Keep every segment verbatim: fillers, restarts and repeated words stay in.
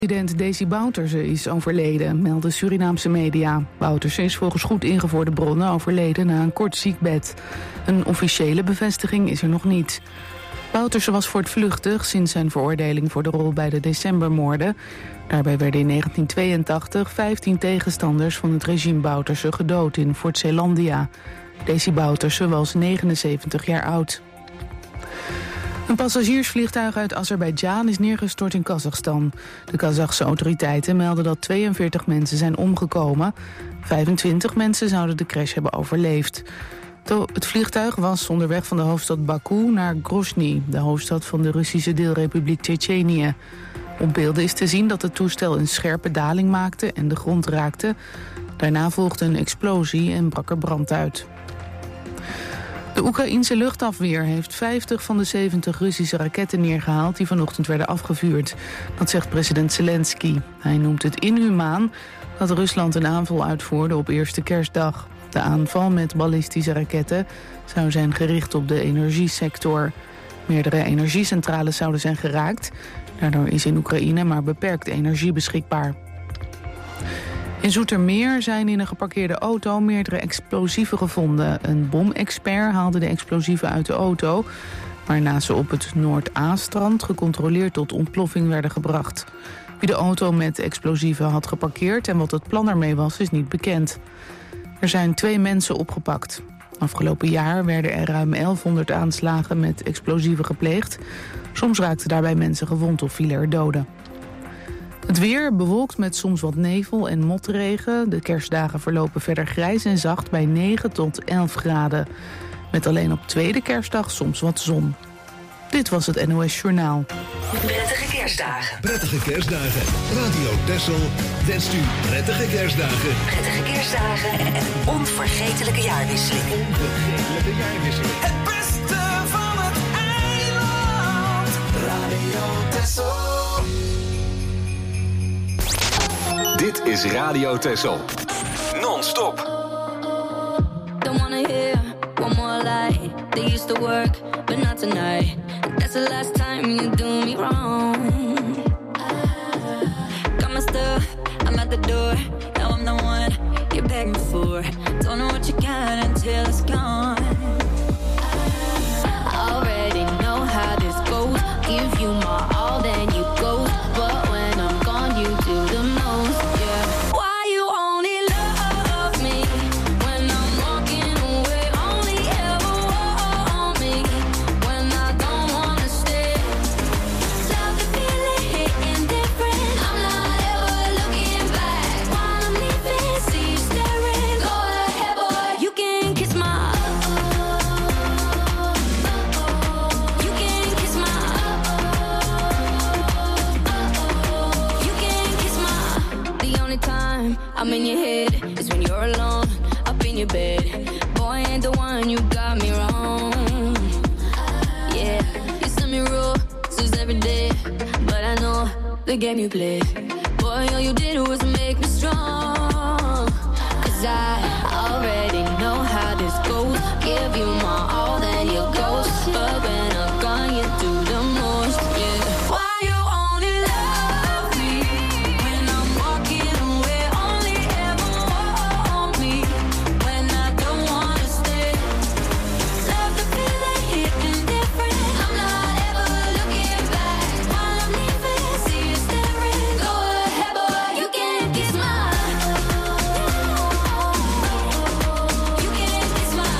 President Desi Bouterse is overleden, melden Surinaamse media. Bouterse is volgens goed ingevoerde bronnen overleden na een kort ziekbed. Een officiële bevestiging is er nog niet. Bouterse was voortvluchtig sinds zijn veroordeling voor de rol bij de decembermoorden. Daarbij werden in negentien tweeëntachtig vijftien tegenstanders van het regime Bouterse gedood in Fort Zeelandia. Desi Bouterse was negenenzeventig jaar oud. Een passagiersvliegtuig uit Azerbeidzjan is neergestort in Kazachstan. De Kazachse autoriteiten melden dat tweeënveertig mensen zijn omgekomen. vijfentwintig mensen zouden de crash hebben overleefd. Het vliegtuig was onderweg van de hoofdstad Baku naar Grozny, de hoofdstad van de Russische deelrepubliek Tsjetsjenië. Op beelden is te zien dat het toestel een scherpe daling maakte en de grond raakte. Daarna volgde een explosie en brak er brand uit. De Oekraïense luchtafweer heeft vijftig van de zeventig Russische raketten neergehaald die vanochtend werden afgevuurd. Dat zegt president Zelensky. Hij noemt het inhumaan dat Rusland een aanval uitvoerde op eerste kerstdag. De aanval met ballistische raketten zou zijn gericht op de energiesector. Meerdere energiecentrales zouden zijn geraakt. Daardoor is in Oekraïne maar beperkt energie beschikbaar. In Zoetermeer zijn in een geparkeerde auto meerdere explosieven gevonden. Een bomexpert haalde de explosieven uit de auto, waarna ze op het Noord-A-strand gecontroleerd tot ontploffing werden gebracht. Wie de auto met explosieven had geparkeerd en wat het plan ermee was, is niet bekend. Er zijn twee mensen opgepakt. Afgelopen jaar werden er ruim elfhonderd aanslagen met explosieven gepleegd. Soms raakten daarbij mensen gewond of vielen er doden. Het weer bewolkt met soms wat nevel en motregen. De kerstdagen verlopen verder grijs en zacht bij negen tot elf graden. Met alleen op tweede kerstdag soms wat zon. Dit was het N O S Journaal. Prettige kerstdagen. Prettige kerstdagen. Radio Texel wenst u prettige kerstdagen. Prettige kerstdagen en een onvergetelijke jaarwisseling. Onvergetelijke jaarwisseling. Het beste van het eiland. Radio Texel. Dit is Radio Texel. Non-stop. Don't wanna hear one more lie. They used to work, but not tonight. That's the last time you do me wrong. Got my stuff, I'm at the door. Now I'm the one you're begging for. Don't know what you got until it's gone. I already know how this goes. Give you my all, then you go. But when I'm gone, you do the most. Yeah. Why you only love me when I'm walking away? Only ever want me when I don't wanna stay. Love the feeling hitting different. I'm not ever looking back. While I'm leaving, see you staring. Go ahead, boy, you can kiss my. You can kiss my. You can kiss my. The only time I'm in your head is when you're alone, up in your bed. Boy, ain't the one, you got me wrong. Yeah, you send me rules every day, but I know the game you play. Boy, all you did was make me strong. Cause I already know how this goes. Give you my all, then you go. But when I'm gone, you do the most. Yeah. Why you only love me when I'm walking away? Only ever want me when I don't wanna stay. Love the feeling hitting different. I'm not ever looking back. While I'm leaving, see you staring. Go ahead, boy, you can kiss my. You can kiss my.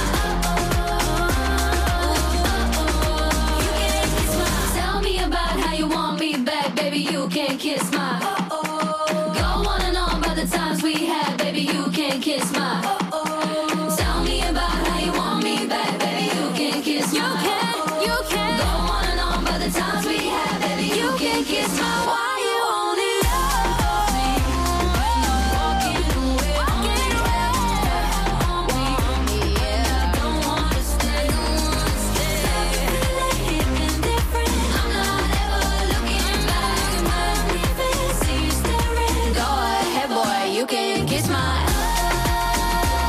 You can kiss my. Tell me about how you want me back, baby. You can kiss my. Go on and on about the times we had, baby. You can kiss my. Tell me about how you want me back, baby. You can kiss my. You can, you can. Go on and on about the times we had, baby. You can kiss my. Why you only love me when I'm walking away? Only want me when I don't wanna stay. Feeling hitting different. I'm not ever looking back. When I'm leaving, see you staring. Go ahead, boy, you can kiss my.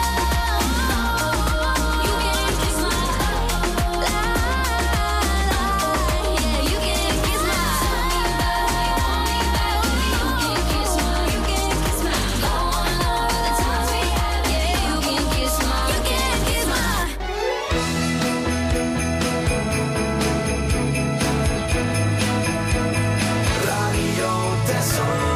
Tesoro.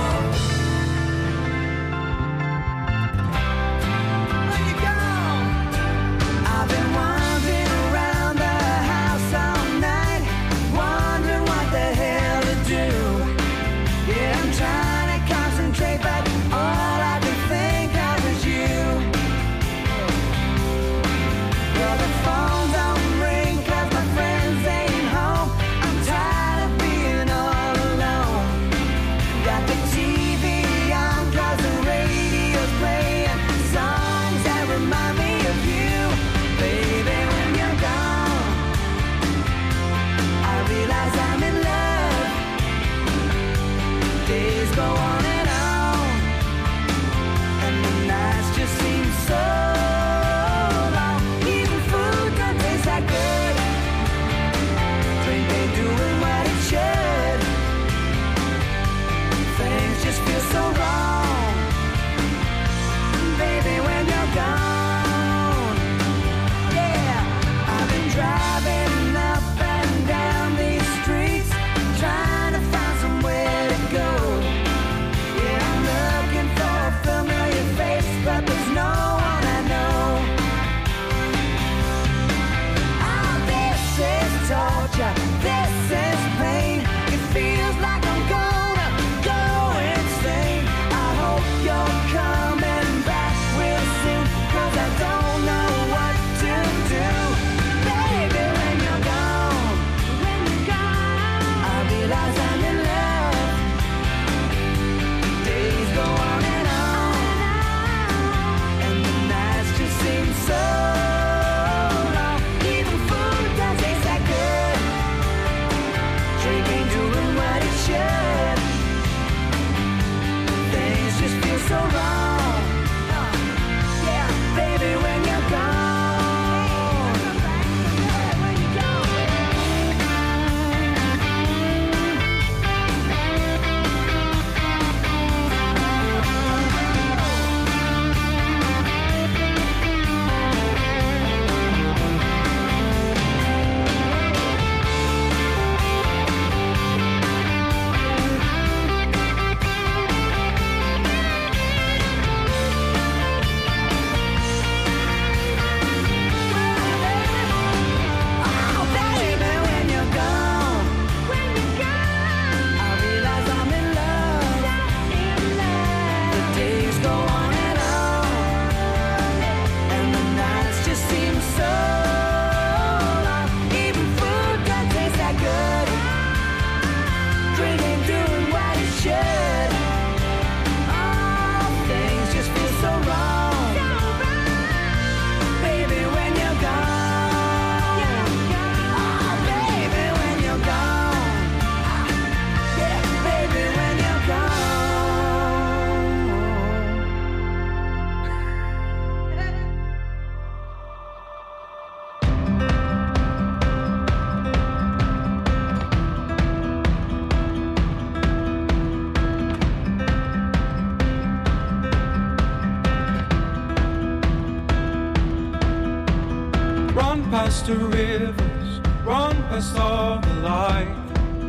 past the rivers, run past all the light.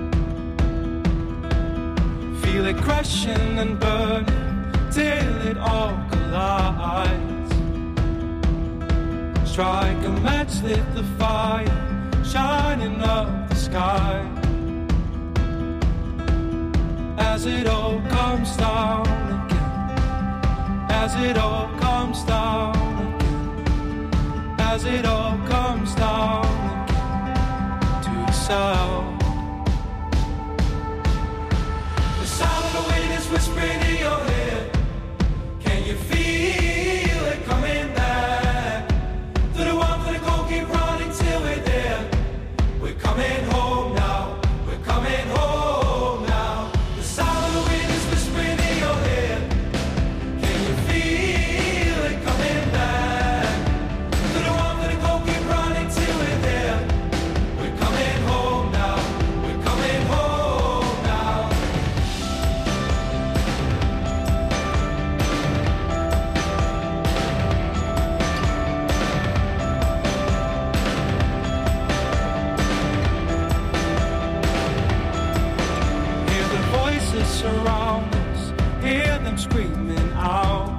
Feel it crashing and burning till it all collides. Strike a match, lit the fire, shining up the sky. As it all comes down again, as it all comes down again, as it all comes down again to the sound. The sound of the wind is whispering in your head. Can you feel it coming back? To the one for the goal, keep running till we're there. We're coming home now, we're coming home now. The sound of the wind is whispering in your head. Can you feel it coming back? To the one for the goal, keep running till we're there. We're coming home now, we're coming home now. around us, hear them screaming out.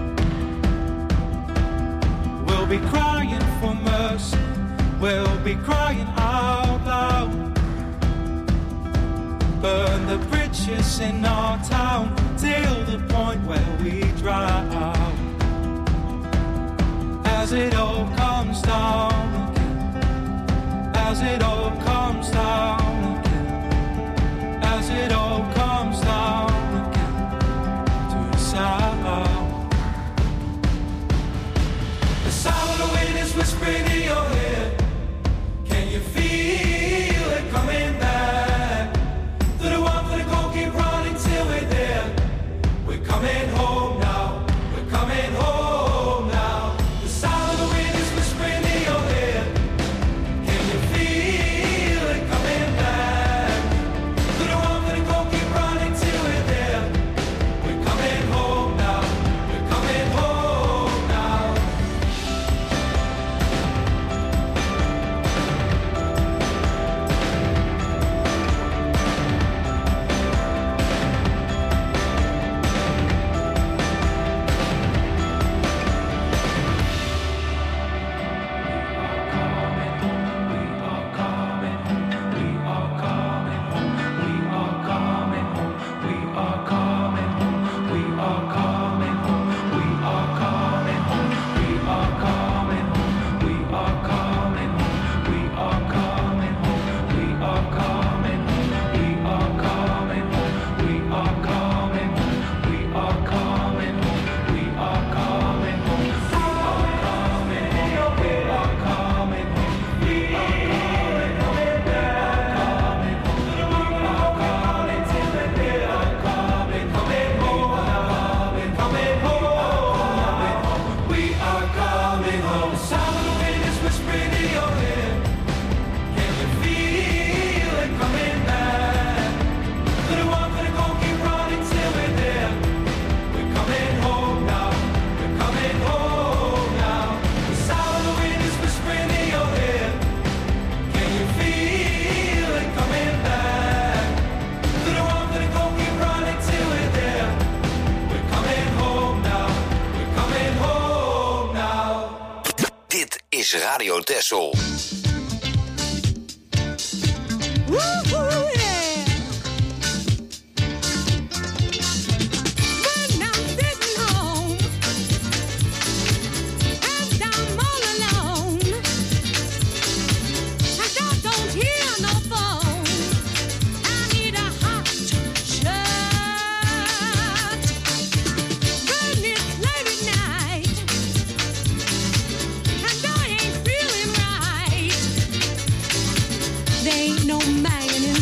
We'll be crying for mercy, we'll be crying out loud. Burn the bridges in our town till the point where we drown. As it all comes down again, as it all comes down again, as it all comes down again to the sound. The sound of the wind is whispering in your ear. Can you feel it coming back? To the one for the cold, keep running till we're there. We're coming home now, we're coming home now. The sound of the wind is whispering in your ear. Can you feel it coming back? To the one for the cold, keep running till we're there. We're coming home now, we're coming home now. Is Radio Texel. Ain't no man in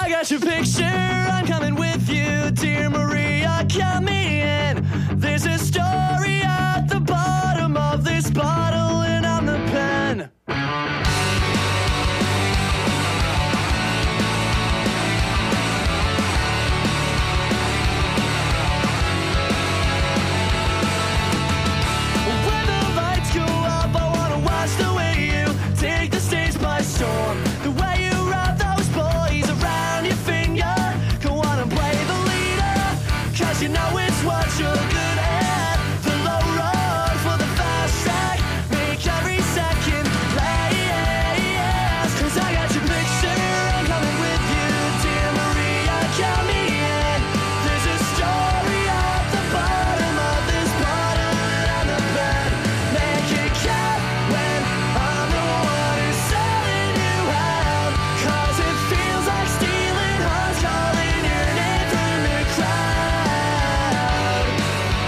I got your picture, I'm coming with you, dear Maria, count me in. There's a story at the bottom of this bottle, and I'm the pen. When the lights go up, I wanna watch the way you take the stage by storm. The way you wrap those boys around your finger. Go on and play the leader, cause you know it's what you're good at. The low road for the fast track, make every second last. Cause I got your picture, I'm coming with you, dear Maria, count me in. There's a story at the bottom of this bottle, and I'm the pen. Make it count when I'm the one who's selling you out. Cause it feels like stealing hearts, calling your name from the crowd.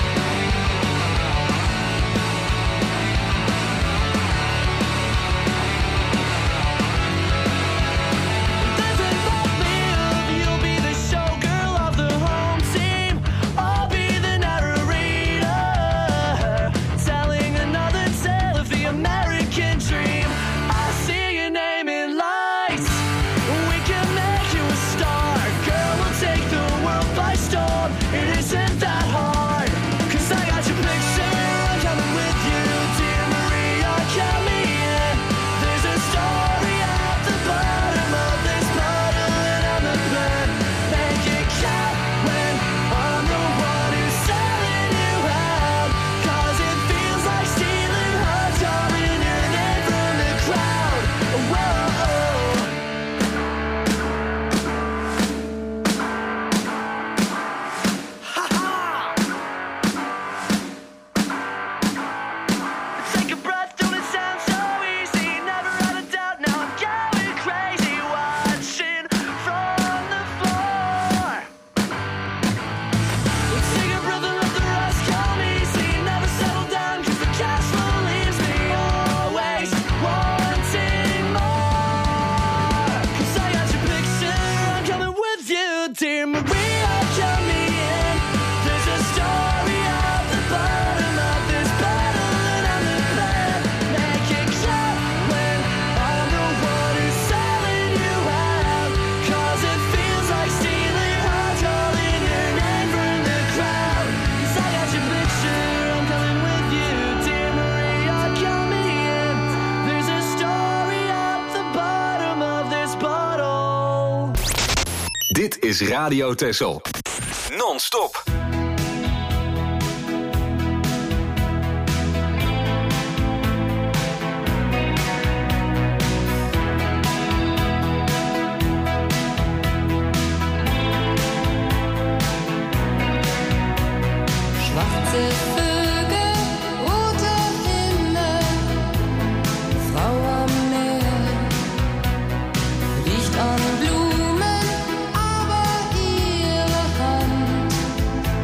Doesn't love me if you'll be the showgirl of the home team. I'll be the narrator, telling another tale of the American dream. I see your name in lights, we can make you a star. Girl, we'll take the world by storm, it isn't that hard. Cause I got your picture, I'm coming with you, dear Maria, count me in. There's a story at the bottom of this bottle, and I'm the pen. Make it count when I'm the one who's selling you out. Cause it feels like stealing hearts, calling your name from the crowd. Whoa. Take a breath, don't it sound so easy? Never had a doubt, now I'm going crazy, watching from the floor. Take a breath and let the rest come easy. Never settle down, cause the cash flow leaves me always wanting more. Cause I got your picture, I'm coming with you, dear Maria, count me in. There's a story at the bottom of this bottle, and I'm the pen. Make it count when I'm the one who's selling you out. Cause it feels like stealing hearts, calling your name from the crowd. Cause I got your picture, I'm coming with you, dear Maria, count me in. There's a story at the bottom of this bottle. Dit is Radio Texel. Non-stop. Schwarze Vögel, roter Himmel, Frau am Meer, riecht an Blumen, aber ihre Hand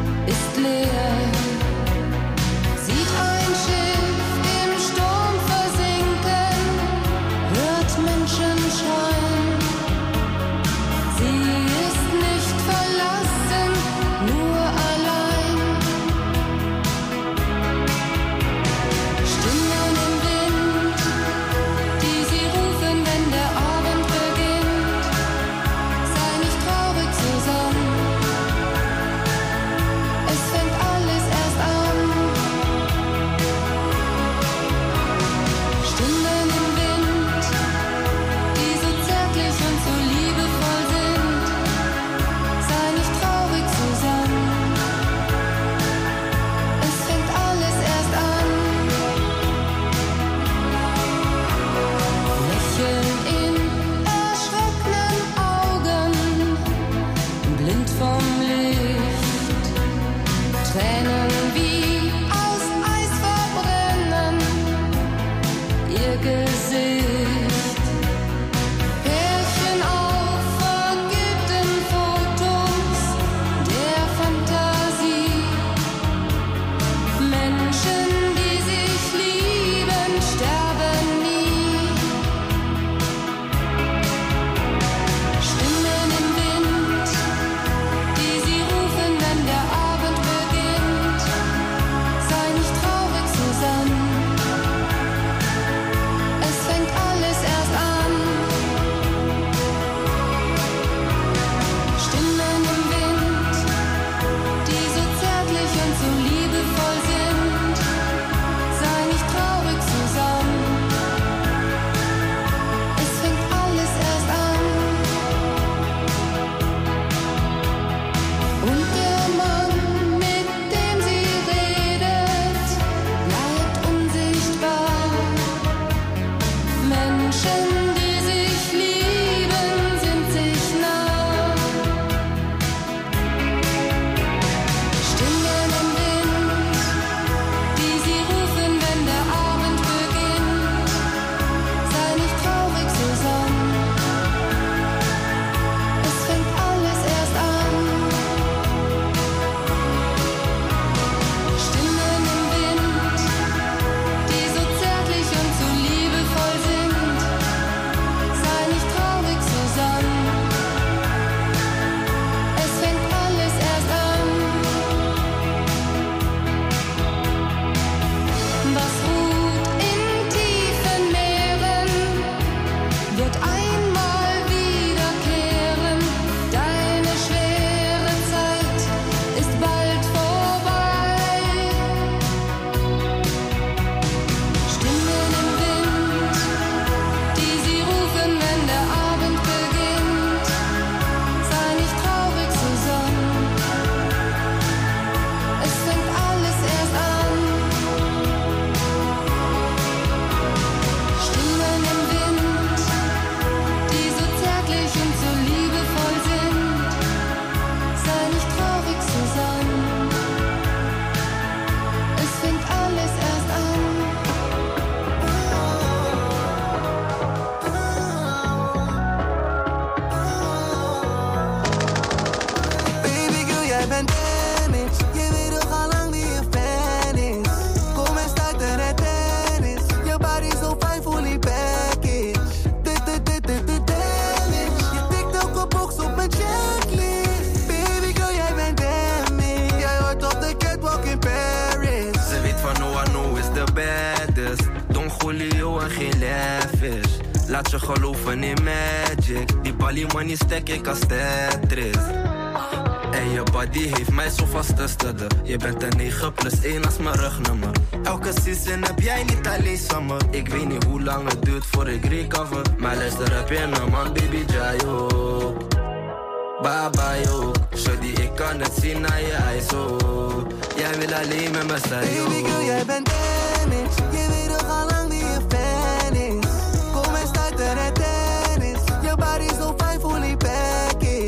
bad is. Don Julio en geen lavish. Laat je geloven in magic. Die Bali money stek ik als Tetris. En je body heeft mij zo vast te studden. Je bent een negen plus één als mijn rugnummer. Elke season heb jij niet alleen summer. Ik weet niet hoe lang het duurt voor ik recover. Maar luister heb je een man, baby Jayo. Baba yo, shawty ik kan het zien naar je eyes oh. Jij wil alleen met me zijn yo. Baby girl, jij bent damaged. Je weet toch al lang wie je fan is. Kom en start er het tennis. Je body zo fijn, fully package.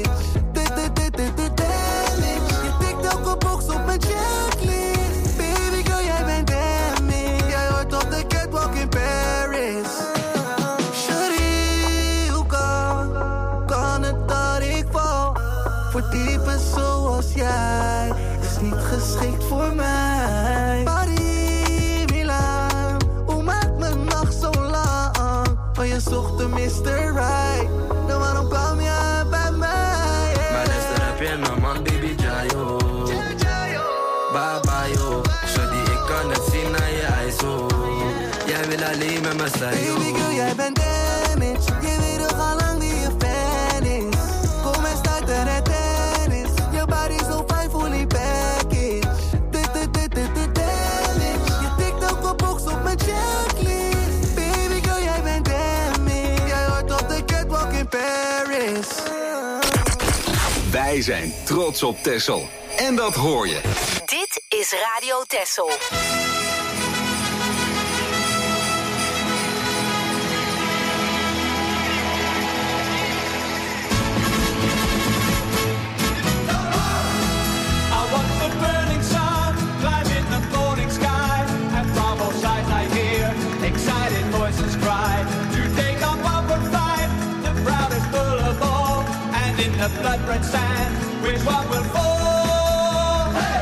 Je tikt elke box op mijn checklist. Baby girl, jij bent damaged. Jij hoort op de catwalk in Paris. Shawty, hoe kan, kan het dat ik val? Voor types zoals jij is niet geschikt voor mij. Paris, Milaan, hoe maakt mijn nacht zo lang? Van je zocht de mister Right. Nou waarom kwam je bij mij? Yeah. Maar luister heb je een man, baby Jayo. Baba yo, shawty ik kan het zien naar je eyes oh. Jij wil alleen met me zijn yo. Baby girl, jij bent damaged. Je weet toch al lang wie je fan is. Kom en start er het tennis. Je body zo fijn, fully package. Je tikt elke box op mijn checklist. Baby girl, jij bent damaged. Jij hoort op de catwalk in Paris. Wij zijn trots op Texel. En dat hoor je. Dit is Radio Texel. I watch the burning sun climb in the morning sky, and from all sides I hear excited voices cry to take on what will fight. The proudest bull of all, and in the blood-red sand, which one will fall? Hey!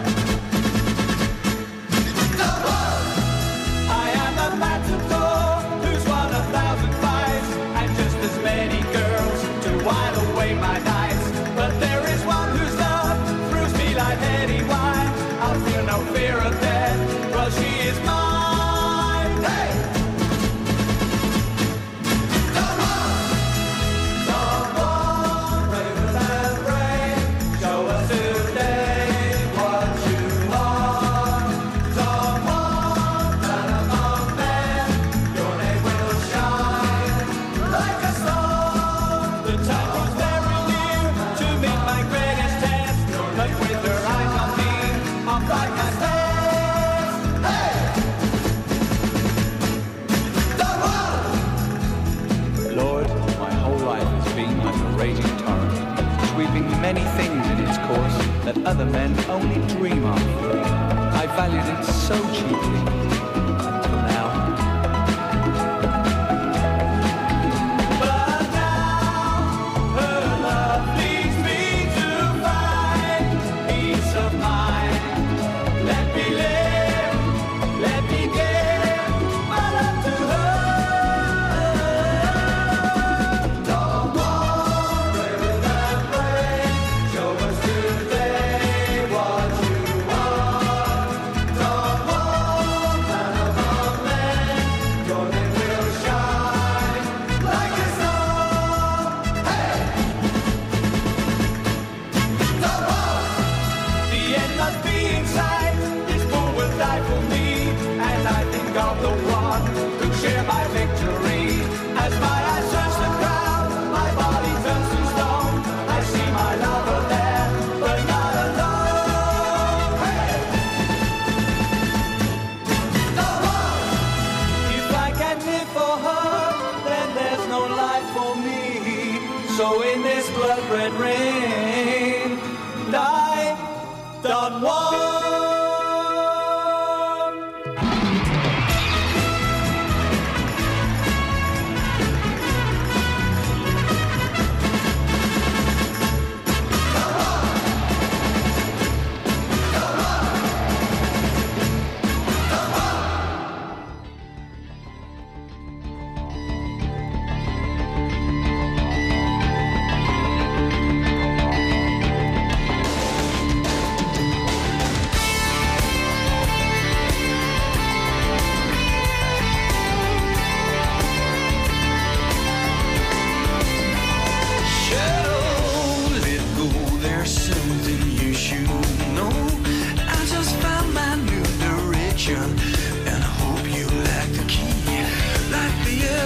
The one! I am a matador who's won a thousand fights, and just as many girls to while away my nights. But there is one whose love throws me like heady wine. I'll feel no fear of death, well she is mine. Hey! The one! The one, braver than brave. Show us today what you are. The one, man among men. Your name will shine like a star. The time was very near to meet my greatest test, but with her eyes on me, I'll fight my steps. Hey! The one! Lord, my whole life has been like a raging torrent, sweeping many things in its course that other men only dream of. I valued it so cheaply, until now. But now her love leads me to find peace of mind. Let me live, let me give my love to her. The one braver than brave. Show us today what you are. The one man among men. Your name will shine like a star. Hey! The one! The end must be in sight. This bull will die for me, and I think of the one who share my victory. As my eyes search the crowd, my body turns to stone. I see my lover there, but not alone. Hey! The one! If I can't live for her, then there's no life for me. So in this blood-red rain, die, done one.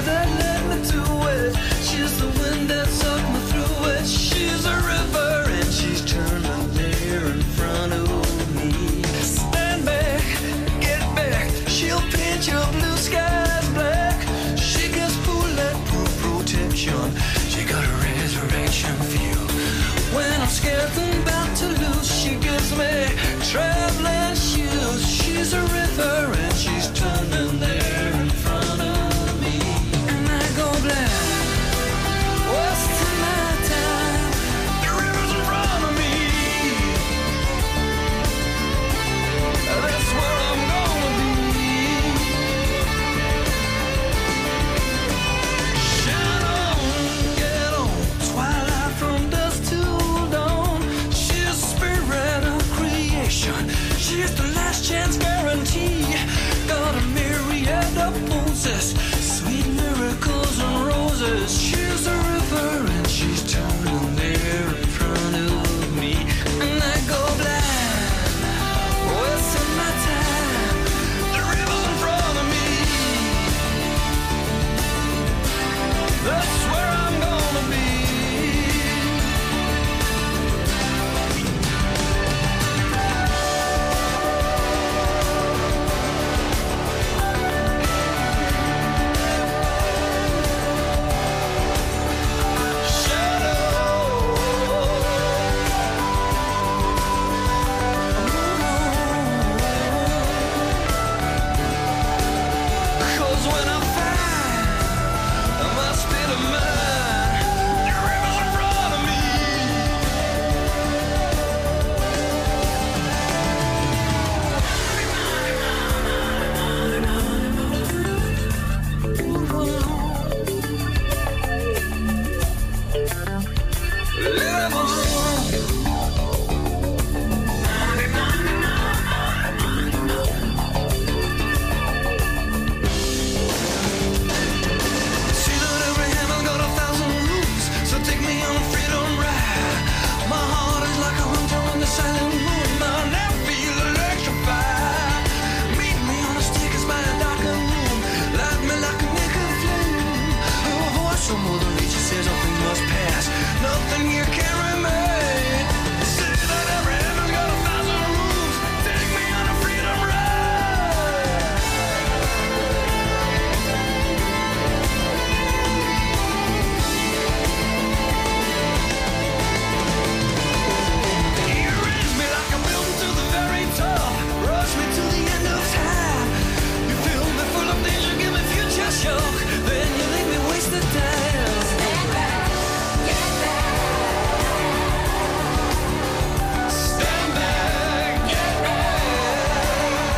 that led me to it. She's the wind that sucked me through it. She's a river and she's turning there in front of me. Stand back, get back. She'll paint your blue skies black. She gets bulletproof protection. She got a resurrection view. When I'm scared and about to lose, she gives me traveling shoes. She's a river and she's turning there in front of me. And I go black. Wasting my time. The river's in front of me. That's where I'm gonna be. Shine on, get on. Twilight from dusk till dawn. She's a spirit of creation. She's the last chance guarantee. Got a myriad of poses, sweet miracles and roses. She's a river and she's turning there in front of me. And I go blind, wasting my time. The river's in front of me. That's where I'm gonna be. Cause when I find my state of mind, the river's in front of me. Live on. See that every heaven's got a thousand rooms, so take me on a freedom ride. My heart is like a hunter on the silent moon. My neck feel electrified. Meet me on the stickers by a darkened room. Light me like a naked flame. A voice from Mother Nature says nothing must pass. Nothing here can remain. See that every heaven's got a thousand rooms. Take me on a freedom ride. You raise me like a mountain to the very top. Rush me to the end of time. You fill me full of danger, give me future shock. Then you leave me wasted time. Stand back, get back. Stand back, get back.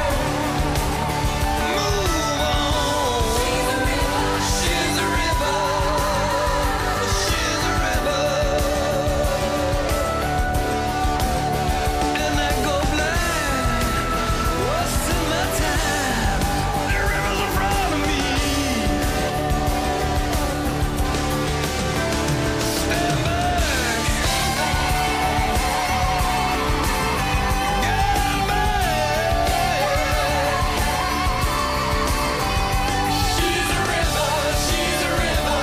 Move on. She's a river. She's a river. And I go blind, wasting my time. The river's in front of me. Stand back, get back. She's a river. She's a river.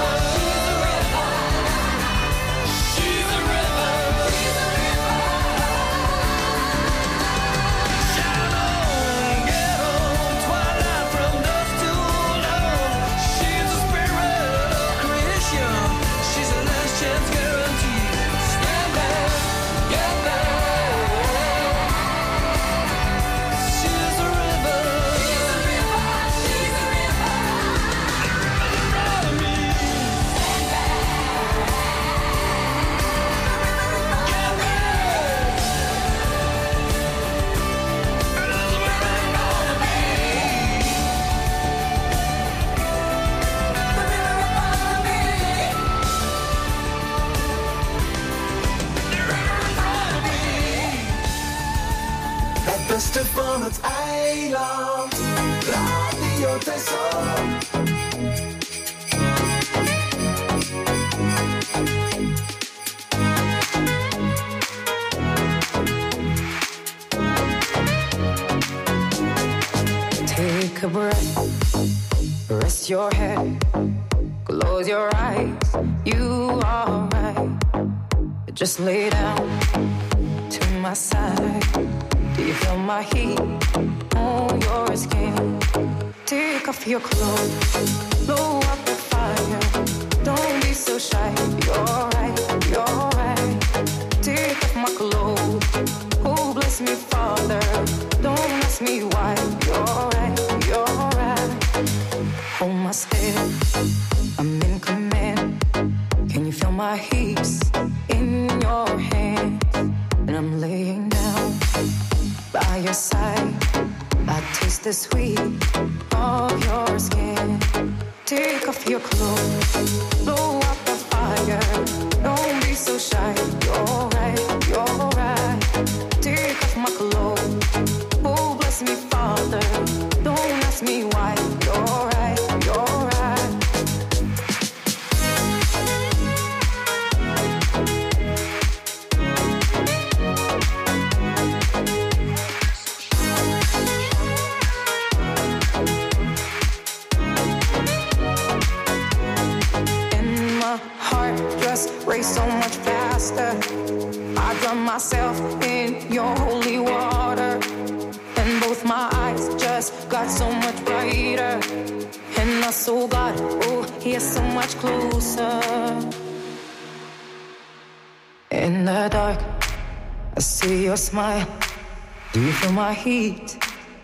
She's a river. Shine on, get on. Twilight from dusk till dawn. She's a spirit of creation. She's a last chance guarantee. Stand back, get back. She's a river. She's a river. The river's in front of me. Stand back. Get back. That's where I'm gonna be. The river's in front of me. The river's in front of me. Het beste van het eiland. Radio Texel. Take a breath, rest your head. Close your eyes, you are right. Just lay down to my side. Do you feel my heat on your skin? Take off your clothes, blow up the fire. Don't be so shy, you're right, you're right. Take off my clothes, oh bless me Father. Don't ask me why, you're right, you're right. Hold my step, I'm in command. Can you feel my hips in your hands? And I'm laying down by your side. I taste the sweet of your skin. Take off your clothes, blow up the fire. Don't be so shy, you're right, you're right. Take off my clothes, oh bless me Father. Don't ask me why, you're right, you're right. Race so much faster. I drown myself in your holy water, and both my eyes just got so much brighter. And my soul got, oh, yeah, so much closer. In the dark, I see your smile. Do you feel my heat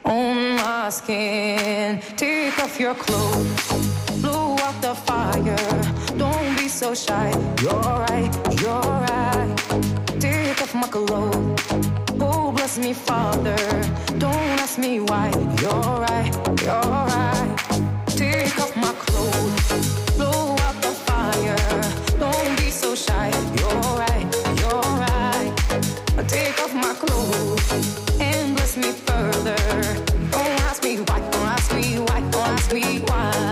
on my skin? Take off your clothes, blow out the fire. Don't be so shy, you're right, you're right. Take off my clothes, oh bless me Father. Don't ask me why, you're right, you're right. Take off my clothes, blow out the fire. Don't be so shy, you're right, you're right. Take off my clothes and bless me further. Don't ask me why, don't ask me why, don't ask me why.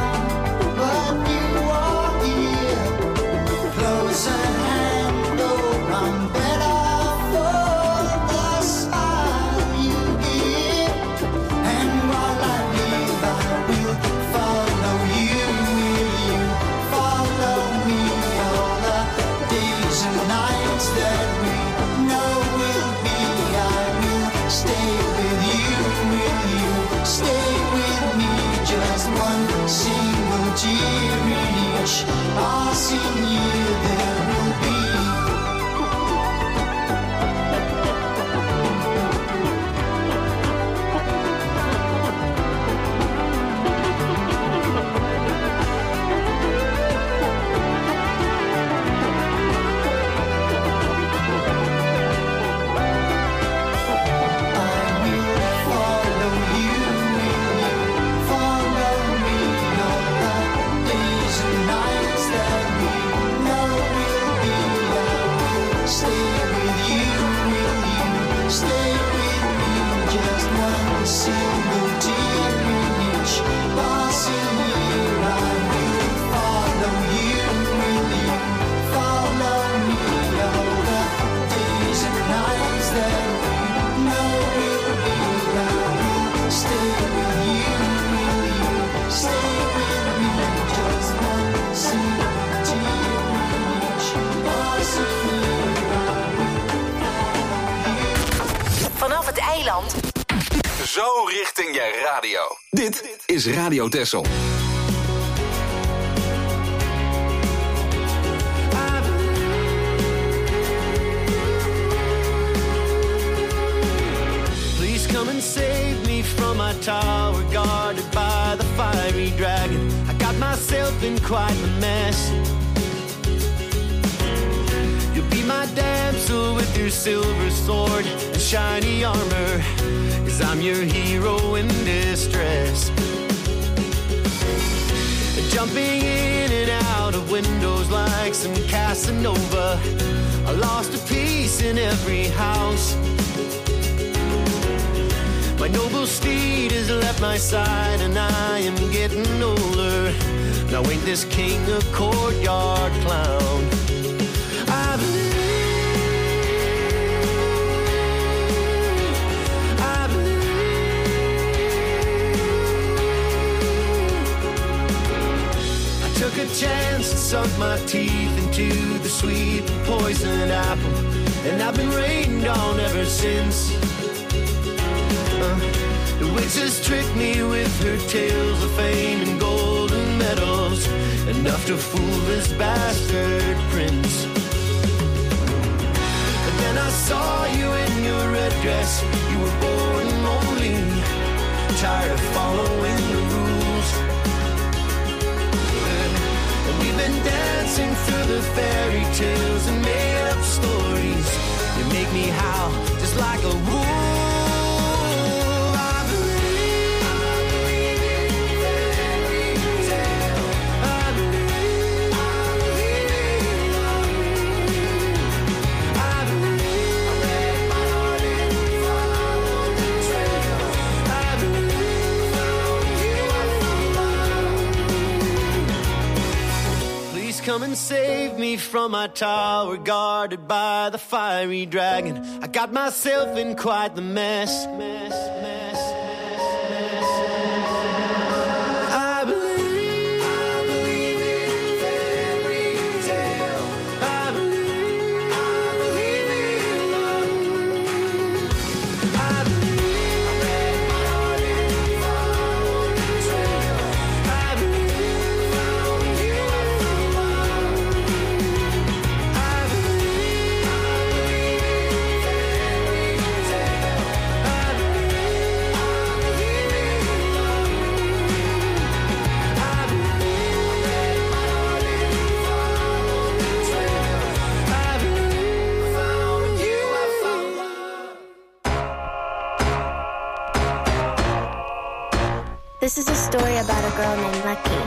Close a hand, oh Stay with me, just one single tear each passing year. I will follow you, will you follow me? All the days and nights that we know will be. I will stay with you, will you stay with me? Just one single tear each passing year. Vanaf het eiland. Zo richting je radio. Dit is Radio Texel. Please come and save me from my tower, guarded by the fiery dragon. I got myself in quite a mess. You'll be my damsel with your silver sword and shiny armor, 'cause I'm your hero in distress. Jumping in and out of windows like some Casanova, I lost a piece in every house. My noble steed has left my side and I am getting older. Now ain't this king a courtyard clown? I believe, I believe. I took a chance and sunk my teeth into the sweet and poisoned apple, and I've been rained on ever since. Uh, the witch has tricked me with her tales of fame and golden medals, enough to fool this bastard prince. Then I saw you in your red dress. You were born lonely, tired of following the rules. And we've been dancing through the fairy tales and made up stories. You make me howl just like a wolf. I believe, I believe in fairy tale. I believe, I believe in love. I believe, I read my heart and followed the trail. I believe, found you, I found love. Please come and save me from my tower, guarded by the fiery dragon. I got myself in quite the mess. mess, mess, mess. I believe, I believe in fairy tale. I believe, I believe in love. I believe, I read my heart and followed the trail. I believe, found you, I found love. I believe, I believe in fairy tale. I believe, I believe in love. I believe, I read my heart and followed the trail. I believe, found you, I found love. This is a story about a girl named Lucky.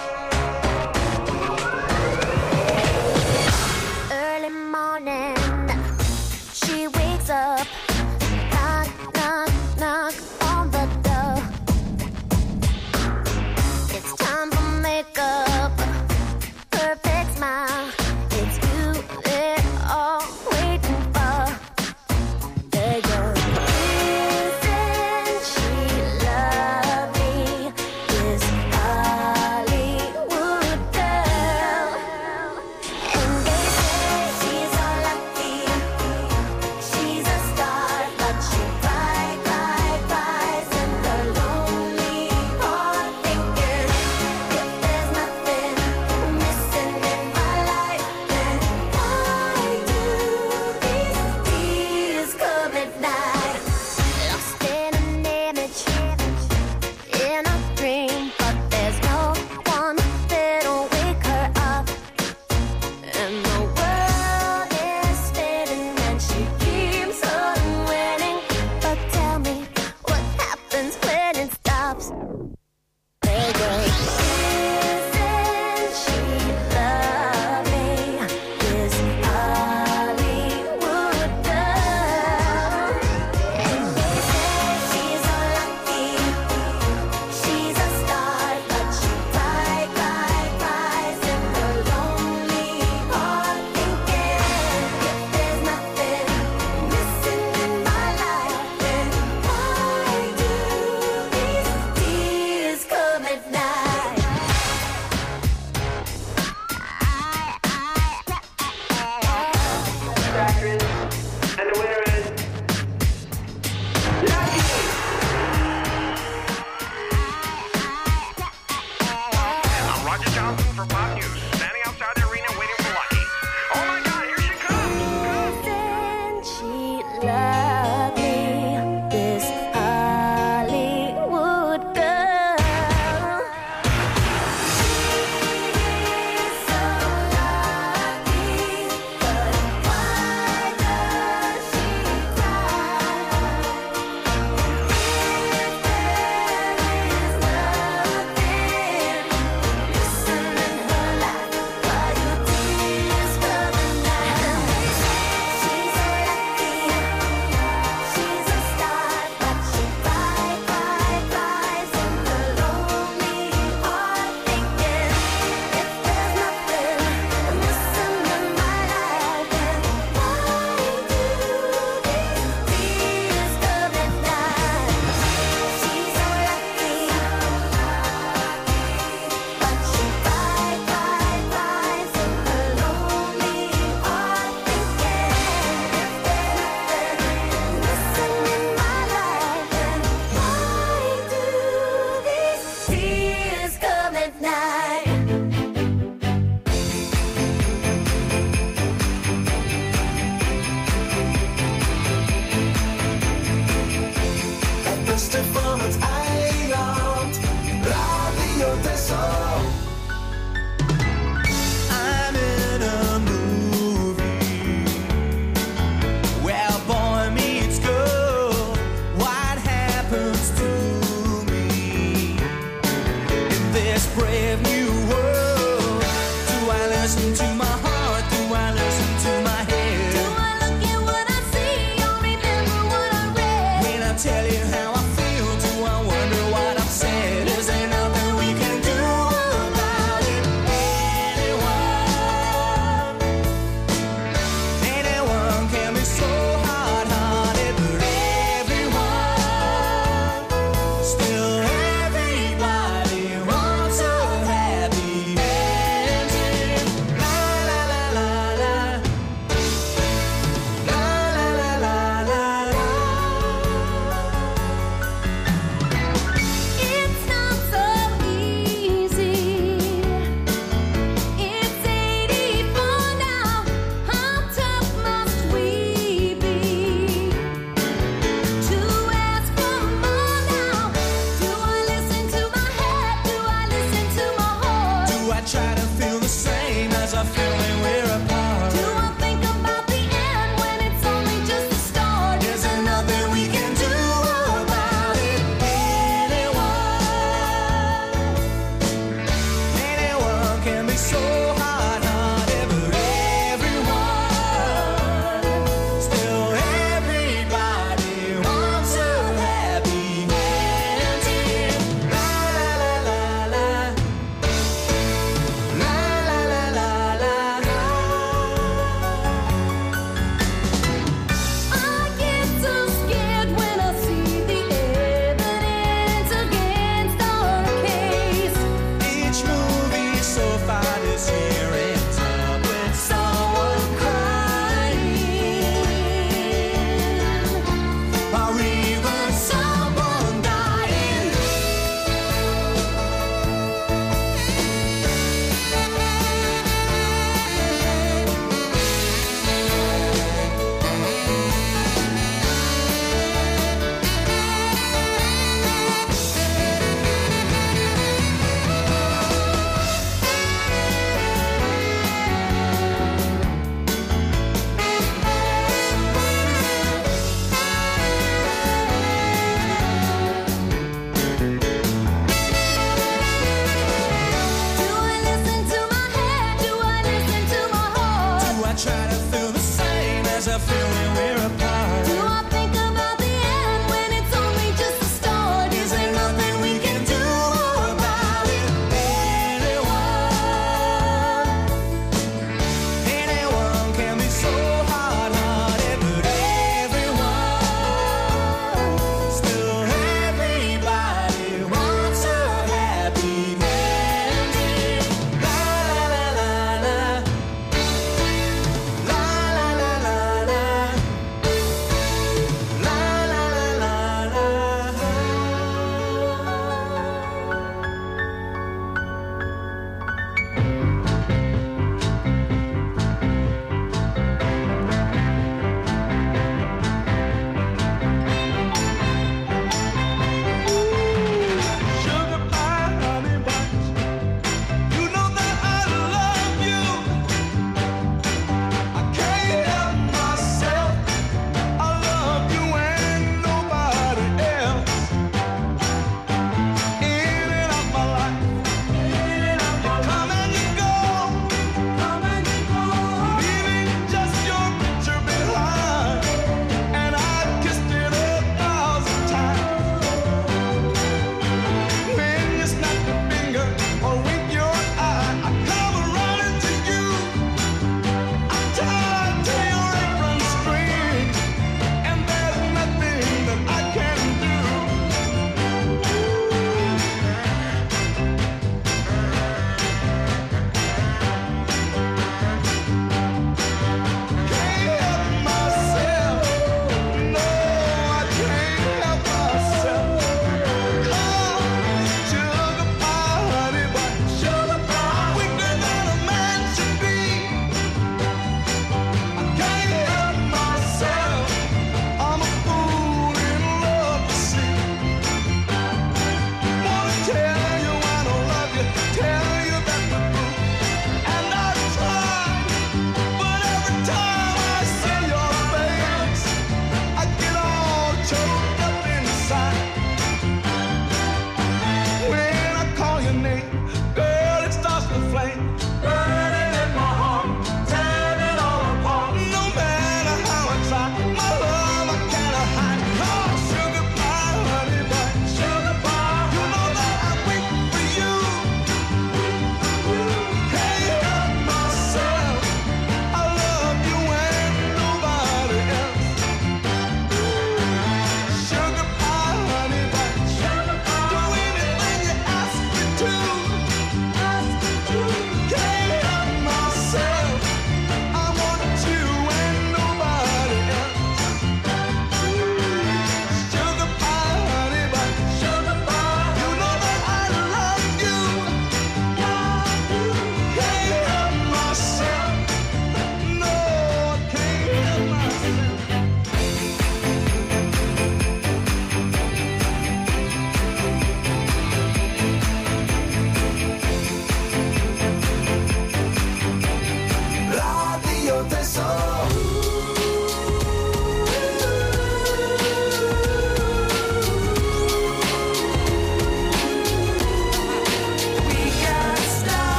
Early morning, she wakes up, knock, knock, knock on the door. It's time for makeup, perfect smile. It's you they're all waiting for. There you go. Isn't she lovely? This Holly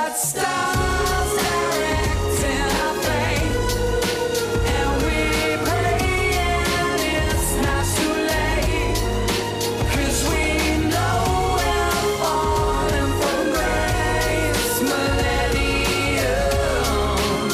got stars directing our fate, and we're praying it's not too late, 'cause we know we're falling from grace. Millennium.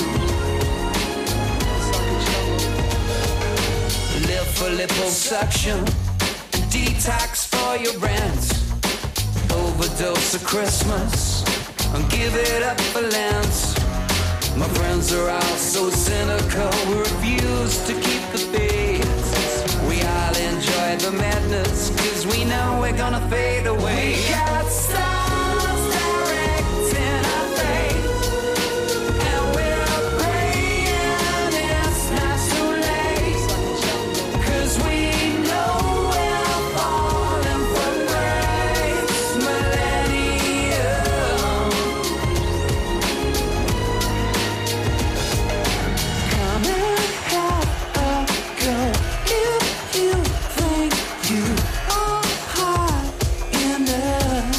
Live for liposuction, detox for your rent, overdose of Christmas, and give it up for Lent. My friends are all so cynical, we refuse to keep the faith. We all enjoy the madness, 'cause we know we're gonna fade away. We got stars directing our fate, and we're praying it's not too late, 'cause we know we're falling from grace. Millennium. Come and have a go if you think you are hot enough.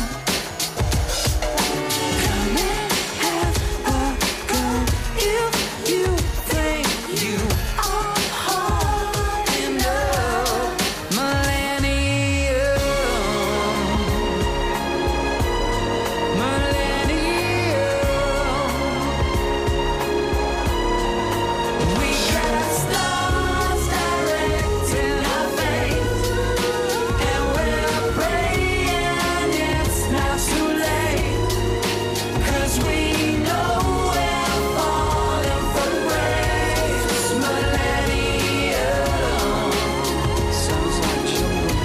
Come and have a go if you think you are hot enough. Millennium. Millennium. We got stars directing our fate, and we're praying it's not too late, 'cause we know we're falling from grace. Millennium. Sounds like jungle.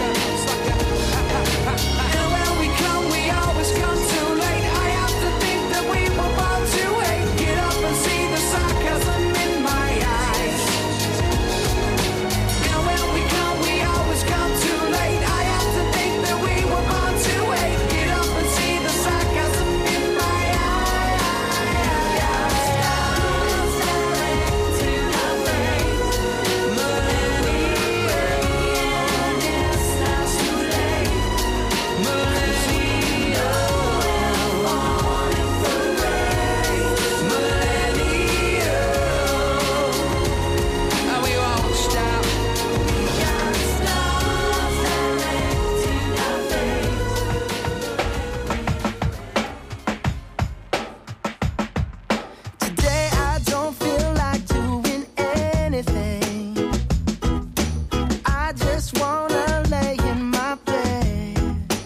And when we come, we always come too late. I have to think that we were born to hate. Get up and see the sarcasm in my eyes. And when we come, we always come too late. I have to think that we were born to hate. Get up and see the sarcasm in my eyes. Stars directing our fate. Millennium. It's not too late. Millennium. Falling from grace. Millennium. And we won't stop. We got stars directing our fate. Today I don't feel like doing anything. I just wanna lay in my bed.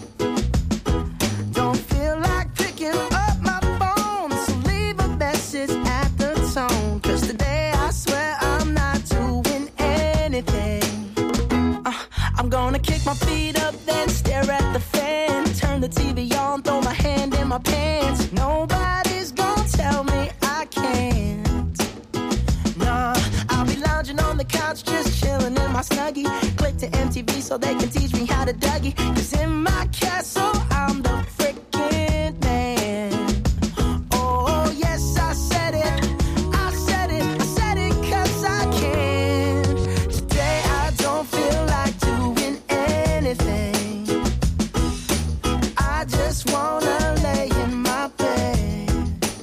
Don't feel like picking up my phone, so leave a message at the tone. 'Cause today I swear I'm not doing anything. Uh, I'm gonna kick my feet up, then stare at the fan. Turn the T V on, throw my hand in my pants. Nobody's gonna tell me I can't. Nah, I'll be lounging on the couch, just chilling in my snuggie. Click to M T V so they can teach me how to Dougie. 'Cause in my castle, I'm the freaking man. Oh, yes, I said it. I said it. I said it 'cause I can. Today I don't feel like doing anything. I just wanna lay in my bed.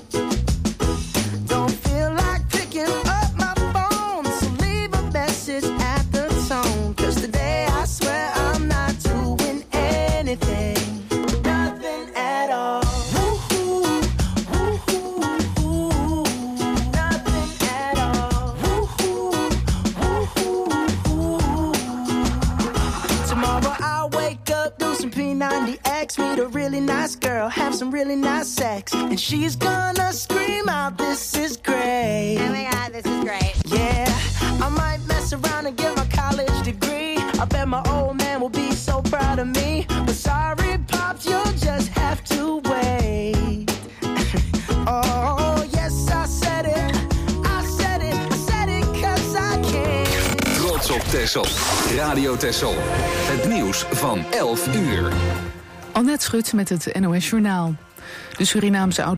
Don't feel like picking up my phone, so leave a message at the tone. 'Cause today I swear I'm not doing anything. Nothing at all. Woo-hoo, woo-hoo, woo-hoo. Nothing at all. Woo-hoo, woo-hoo, woo-hoo. Tomorrow I'll wake up, do some P ninety X, meet a really nice girl, have some really nice sex, and she's gonna scream out, "This is great." Oh my God, this is great. Yeah, I might mess around and get my college degree. I bet my old man will be so proud of me. But sorry, Pops, you'll just have to wait. Oh, yes, I said it. I said it. I said it 'cause I can. Trots op Texel. Radio Texel. Het nieuws van elf uur. Annette Schut met het N O S Journaal. De Surinaamse